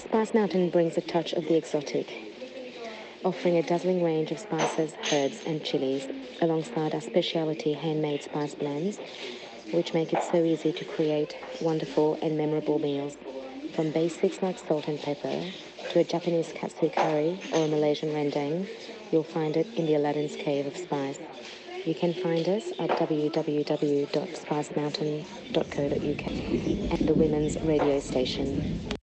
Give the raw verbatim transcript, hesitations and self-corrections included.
Spice Mountain brings a touch of the exotic, offering a dazzling range of spices, herbs, and chilies, alongside our specialty handmade spice blends, which make it so easy to create wonderful and memorable meals. From basics like salt and pepper to a Japanese katsu curry or a Malaysian rendang, you'll find it in the Aladdin's Cave of Spice. You can find us at w w w dot spice mountain dot co dot u k and the Women's Radio Station.